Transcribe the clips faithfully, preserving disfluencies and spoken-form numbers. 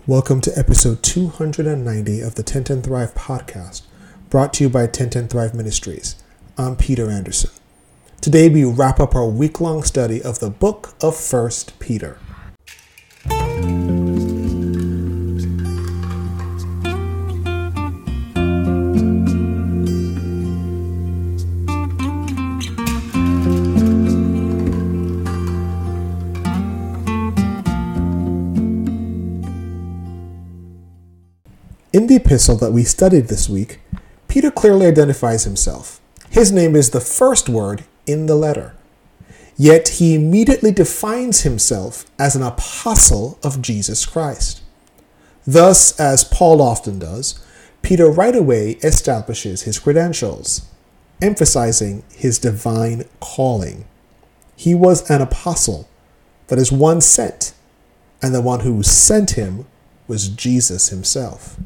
Welcome to episode two hundred ninety of the Tent and Thrive podcast, brought to you by Tent and Thrive Ministries. I'm Peter Anderson. Today we wrap up our week-long study of the book of First Peter. In the epistle that we studied this week, Peter clearly identifies himself. His name is the first word in the letter. Yet he immediately defines himself as an apostle of Jesus Christ. Thus, as Paul often does, Peter right away establishes his credentials, emphasizing his divine calling. He was an apostle, that is, one sent, and the one who sent him was Jesus himself.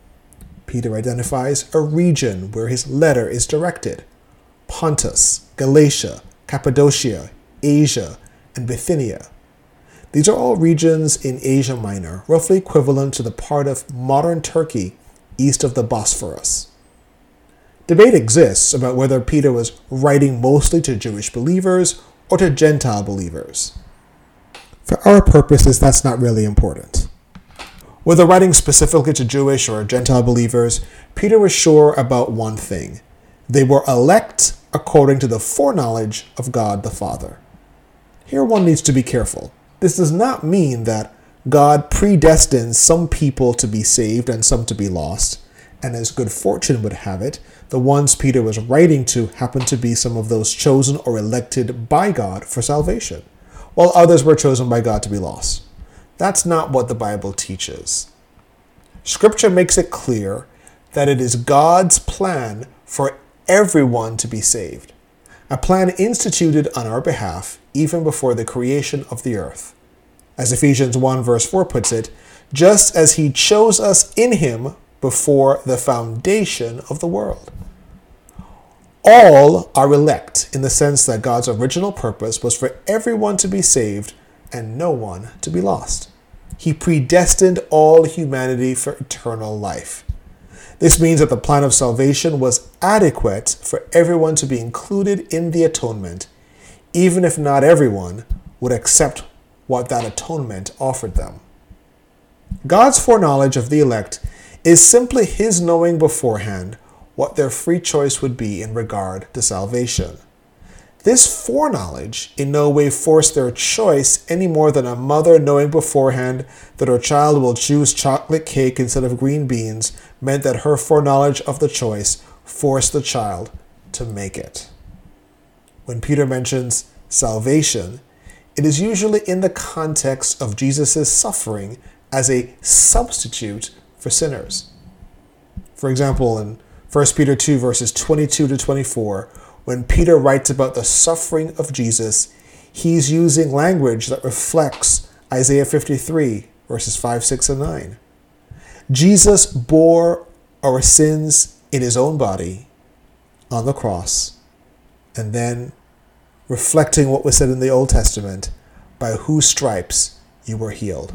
Peter identifies a region where his letter is directed: Pontus, Galatia, Cappadocia, Asia, and Bithynia. These are all regions in Asia Minor, roughly equivalent to the part of modern Turkey east of the Bosphorus. Debate exists about whether Peter was writing mostly to Jewish believers or to Gentile believers. For our purposes, that's not really important. Whether writing specifically to Jewish or Gentile believers, Peter was sure about one thing: they were elect according to the foreknowledge of God the Father. Here one needs to be careful. This does not mean that God predestines some people to be saved and some to be lost, and as good fortune would have it, the ones Peter was writing to happened to be some of those chosen or elected by God for salvation, while others were chosen by God to be lost. That's not what the Bible teaches. Scripture makes it clear that it is God's plan for everyone to be saved, a plan instituted on our behalf even before the creation of the earth. As Ephesians one verse four puts it, just as he chose us in him before the foundation of the world. All are elect in the sense that God's original purpose was for everyone to be saved and no one to be lost. He predestined all humanity for eternal life. This means that the plan of salvation was adequate for everyone to be included in the atonement, even if not everyone would accept what that atonement offered them. God's foreknowledge of the elect is simply his knowing beforehand what their free choice would be in regard to salvation. This foreknowledge in no way forced their choice any more than a mother knowing beforehand that her child will choose chocolate cake instead of green beans meant that her foreknowledge of the choice forced the child to make it. When Peter mentions salvation, it is usually in the context of Jesus' suffering as a substitute for sinners. For example, in First Peter two verses twenty-two to twenty-four, when Peter writes about the suffering of Jesus, he's using language that reflects Isaiah fifty-three, verses five, six, and nine. Jesus bore our sins in his own body on the cross, and then reflecting what was said in the Old Testament, by whose stripes you were healed.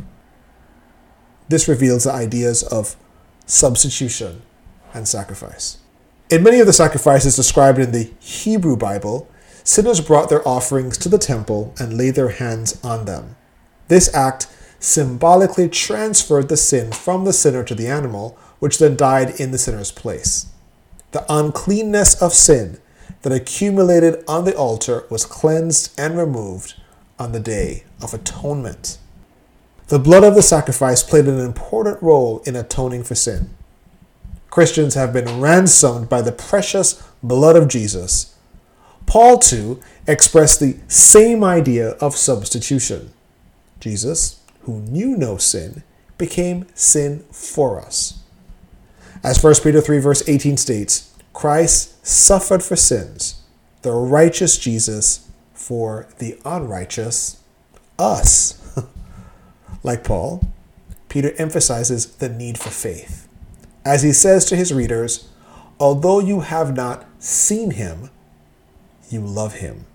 This reveals the ideas of substitution and sacrifice. In many of the sacrifices described in the Hebrew Bible, sinners brought their offerings to the temple and laid their hands on them. This act symbolically transferred the sin from the sinner to the animal, which then died in the sinner's place. The uncleanness of sin that accumulated on the altar was cleansed and removed on the Day of Atonement. The blood of the sacrifice played an important role in atoning for sin. Christians have been ransomed by the precious blood of Jesus. Paul, too, expressed the same idea of substitution. Jesus, who knew no sin, became sin for us. As First Peter three verse eighteen states, Christ suffered for sins, the righteous Jesus for the unrighteous, us. Like Paul, Peter emphasizes the need for faith. As he says to his readers, although you have not seen him, you love him.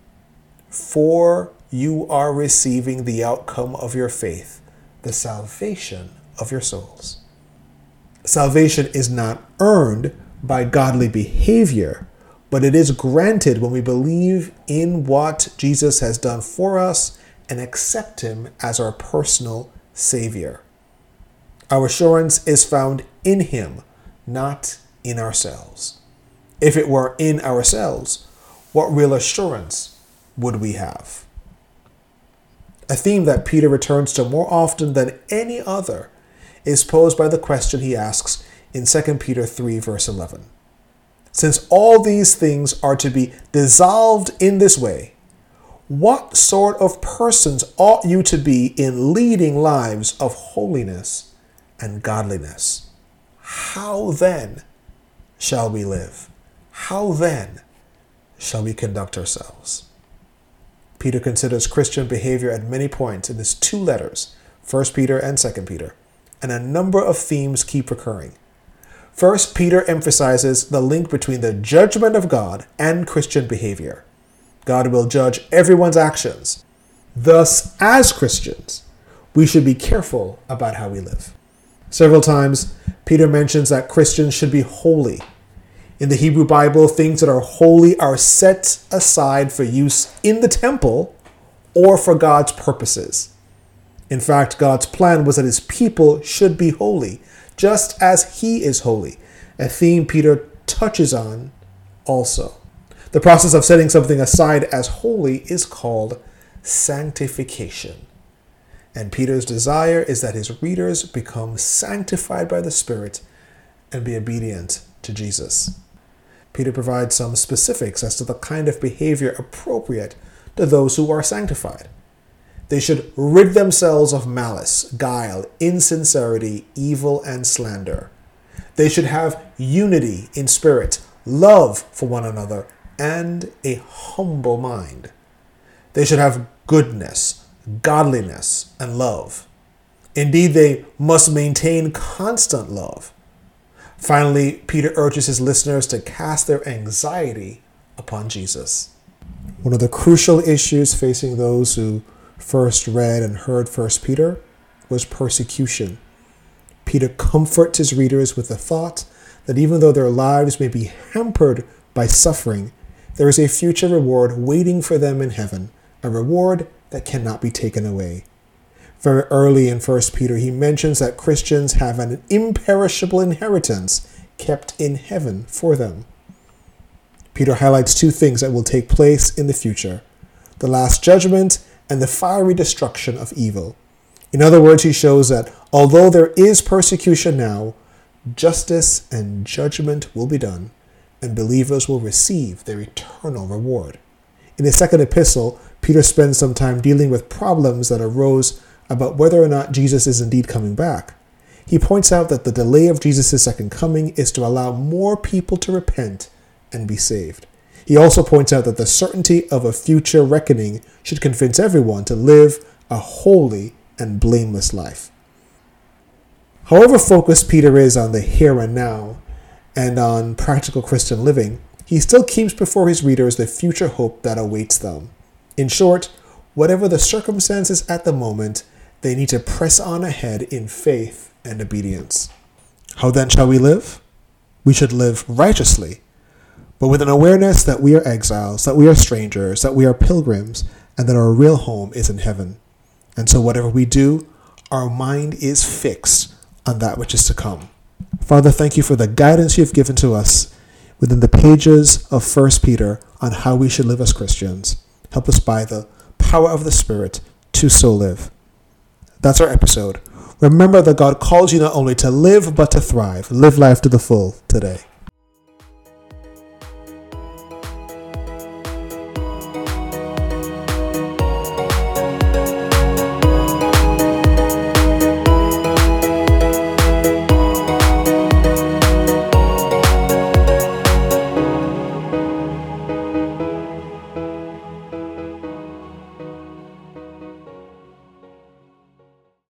For you are receiving the outcome of your faith, the salvation of your souls. Salvation is not earned by godly behavior, but it is granted when we believe in what Jesus has done for us and accept him as our personal Savior. Our assurance is found in him, not in ourselves. If it were in ourselves, what real assurance would we have? A theme that Peter returns to more often than any other is posed by the question he asks in Second Peter three, verse eleven. Since all these things are to be dissolved in this way, what sort of persons ought you to be in leading lives of holiness and godliness? How then shall we live? How then shall we conduct ourselves? Peter considers Christian behavior at many points in his two letters, First Peter and Second Peter, and a number of themes keep recurring. First, Peter emphasizes the link between the judgment of God and Christian behavior. God will judge everyone's actions. Thus, as Christians, we should be careful about how we live. Several times, Peter mentions that Christians should be holy. In the Hebrew Bible, things that are holy are set aside for use in the temple or for God's purposes. In fact, God's plan was that his people should be holy, just as he is holy, a theme Peter touches on also. The process of setting something aside as holy is called sanctification. And Peter's desire is that his readers become sanctified by the Spirit and be obedient to Jesus. Peter provides some specifics as to the kind of behavior appropriate to those who are sanctified. They should rid themselves of malice, guile, insincerity, evil, and slander. They should have unity in spirit, love for one another, and a humble mind. They should have goodness, godliness, and love. Indeed, they must maintain constant love. Finally, Peter urges his listeners to cast their anxiety upon Jesus. One of the crucial issues facing those who first read and heard First Peter was persecution. Peter comforts his readers with the thought that even though their lives may be hampered by suffering, there is a future reward waiting for them in heaven, a reward that cannot be taken away. Very early in First Peter, he mentions that Christians have an imperishable inheritance kept in heaven for them. Peter highlights two things that will take place in the future: the last judgment and the fiery destruction of evil. In other words, he shows that although there is persecution now, justice and judgment will be done, and believers will receive their eternal reward. In his second epistle, Peter spends some time dealing with problems that arose about whether or not Jesus is indeed coming back. He points out that the delay of Jesus' second coming is to allow more people to repent and be saved. He also points out that the certainty of a future reckoning should convince everyone to live a holy and blameless life. However focused Peter is on the here and now and on practical Christian living, he still keeps before his readers the future hope that awaits them. In short, whatever the circumstances at the moment, they need to press on ahead in faith and obedience. How then shall we live? We should live righteously, but with an awareness that we are exiles, that we are strangers, that we are pilgrims, and that our real home is in heaven. And so whatever we do, our mind is fixed on that which is to come. Father, thank you for the guidance you've given to us within the pages of First Peter on how we should live as Christians. Help us by the power of the Spirit to so live. That's our episode. Remember that God calls you not only to live, but to thrive. Live life to the full today.